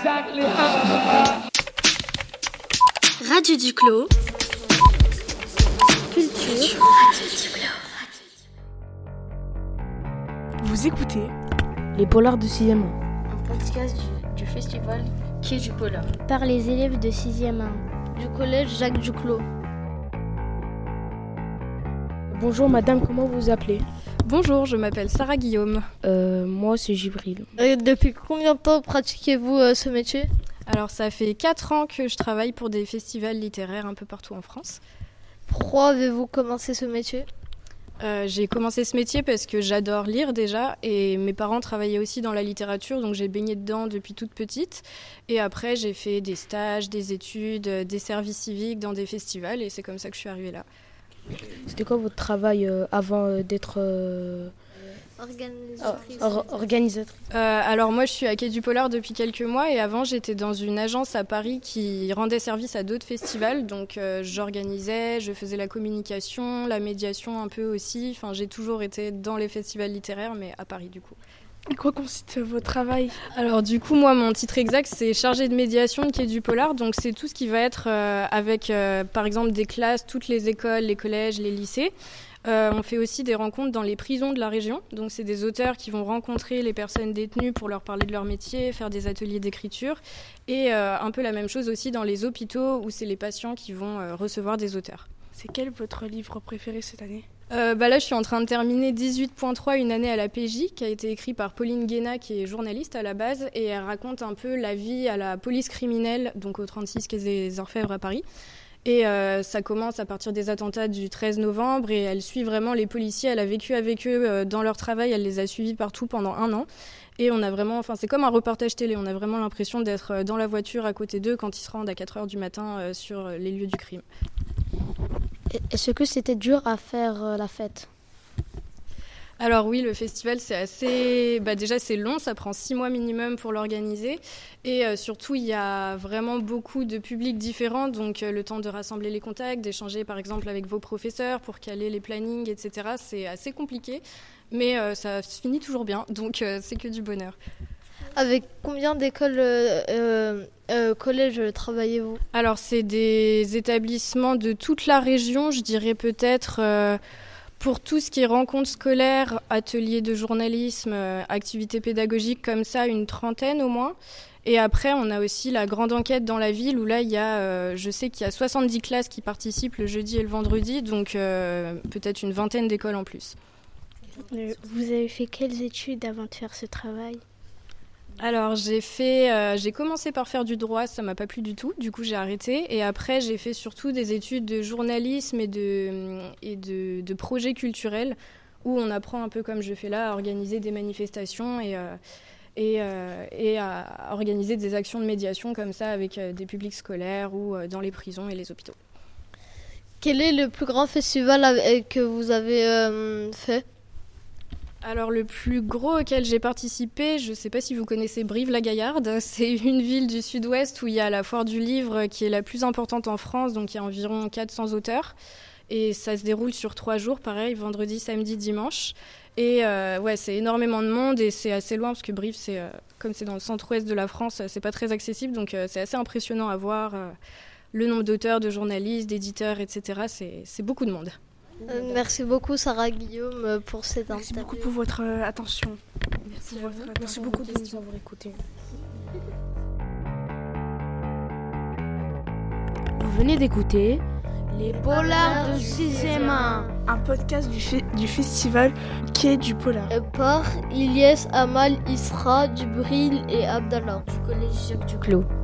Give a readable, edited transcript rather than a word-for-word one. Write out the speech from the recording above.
Radio Duclos. Culture. Vous écoutez Les Polars de 6e 1. Un podcast du festival Quai du Polar. Par les élèves de 6e 1. Du collège Jacques Duclos. Bonjour madame, comment vous vous appelez ? Bonjour, je m'appelle Sarah Guillaume. Moi c'est Gibril. Depuis combien de temps pratiquez-vous ce métier ? Alors ça fait 4 ans que je travaille pour des festivals littéraires un peu partout en France. Pourquoi avez-vous commencé ce métier ? J'ai commencé ce métier parce que j'adore lire déjà et mes parents travaillaient aussi dans la littérature, donc j'ai baigné dedans depuis toute petite. Et après j'ai fait des stages, des études, des services civiques dans des festivals et c'est comme ça que je suis arrivée là. C'était quoi votre travail avant d'être organisatrice ? Alors moi je suis à Quai du Polar depuis quelques mois et avant j'étais dans une agence à Paris qui rendait service à d'autres festivals. Donc j'organisais, je faisais la communication, la médiation un peu aussi. Enfin j'ai toujours été dans les festivals littéraires mais à Paris du coup. En quoi consiste votre travail ? Alors du coup, moi, mon titre exact, c'est chargé de médiation de Quai du Polar. Donc c'est tout ce qui va être avec, par exemple, des classes, toutes les écoles, les collèges, les lycées. On fait aussi des rencontres dans les prisons de la région. Donc c'est des auteurs qui vont rencontrer les personnes détenues pour leur parler de leur métier, faire des ateliers d'écriture. Et un peu la même chose aussi dans les hôpitaux où c'est les patients qui vont recevoir des auteurs. C'est quel votre livre préféré cette année ? Là, je suis en train de terminer 18.3, une année à la PJ, qui a été écrit par Pauline Guéna, qui est journaliste à la base, et elle raconte un peu la vie à la police criminelle, donc au 36 quai des Orfèvres à Paris. Et ça commence à partir des attentats du 13 novembre, et elle suit vraiment les policiers. Elle a vécu avec eux dans leur travail, elle les a suivis partout pendant 1 an. Et on a vraiment, c'est comme un reportage télé, on a vraiment l'impression d'être dans la voiture à côté d'eux quand ils se rendent à 4h du matin sur les lieux du crime. Est-ce que c'était dur à faire la fête ? Alors oui, le festival, c'est assez... déjà, c'est long, ça prend 6 mois minimum pour l'organiser. Et surtout, il y a vraiment beaucoup de publics différents. Donc, le temps de rassembler les contacts, d'échanger, par exemple, avec vos professeurs pour caler les plannings, etc. C'est assez compliqué, mais ça se finit toujours bien. Donc, c'est que du bonheur. Avec combien d'écoles collèges travaillez-vous ? Alors, c'est des établissements de toute la région, je dirais peut-être... Pour tout ce qui est rencontres scolaires, ateliers de journalisme, activités pédagogiques comme ça, une 30aine au moins. Et après, on a aussi la grande enquête dans la ville où là, il y a, je sais qu'il y a 70 classes qui participent le jeudi et le vendredi, donc peut-être une 20aine d'écoles en plus. Vous avez fait quelles études avant de faire ce travail ? Alors j'ai commencé par faire du droit, ça m'a pas plu du tout, du coup j'ai arrêté. Et après j'ai fait surtout des études de journalisme et de projets culturels où on apprend un peu comme je fais là à organiser des manifestations et à organiser des actions de médiation comme ça avec des publics scolaires ou dans les prisons et les hôpitaux. Quel est le plus grand festival que vous avez fait ? Alors le plus gros auquel j'ai participé, je ne sais pas si vous connaissez Brive-la-Gaillarde, c'est une ville du sud-ouest où il y a la foire du livre qui est la plus importante en France, donc il y a environ 400 auteurs. Et ça se déroule sur 3 jours, pareil, vendredi, samedi, dimanche. Et c'est énormément de monde et c'est assez loin parce que Brive, comme c'est dans le centre-ouest de la France, c'est pas très accessible, donc c'est assez impressionnant à voir. Le nombre d'auteurs, de journalistes, d'éditeurs, etc., c'est beaucoup de monde. Merci beaucoup Sarah Guillaume pour cette interview. Merci beaucoup pour votre attention. Merci beaucoup de nous avoir écoutés. Vous venez d'écouter Les Polars de 6e 1, un podcast du festival Quai du Polar. Par Ilyes, Amal, Isra, Djibril et Abdallah. Du collège Jacques Duclos.